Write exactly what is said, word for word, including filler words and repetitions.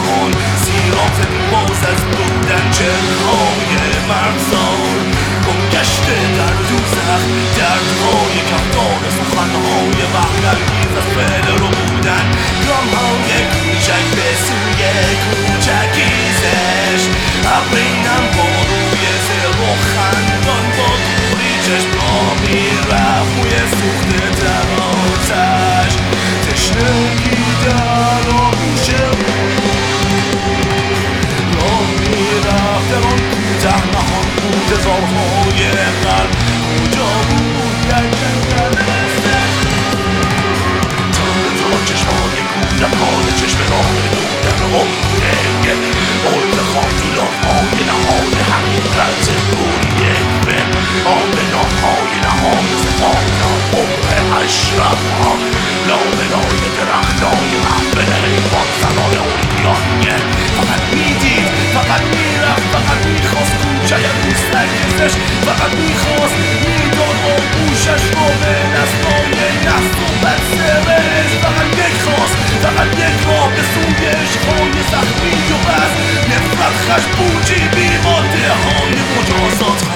جهان سیرات باز از بودن چهرهای مرزان گم گشته در دوزخ دردهای کفتار سخنهای وحدت‌انگیز از فعل رو بودن گام‌های کوچک به سوی کوچکیزش ابرینم با روی زر و خندان با دوری چشم را میرفت موی سوخته در آتش تشنگی در آغوش را میرفت در آن کوته نهان بود هزارهای قلب کجا بود گردن تا چشمای کودکان چشم راه دودن عمره ملک خاطراتهای نهان حقیقت بوریه به آمنانهای نهان سپاهان عمر اشرفها لابلای درختای محفل حیوان سرای اوریانیه فقط میدید فقط میرفت فقط میخواست کوچه روستگیزش فقط میخواست میداد آغوشش رو به دستای نست و بدسرش فقط یک خواست فقط یک راه به سوی عشقهای زخمی و بس نفرت خشم بوجی بیماده های مجازات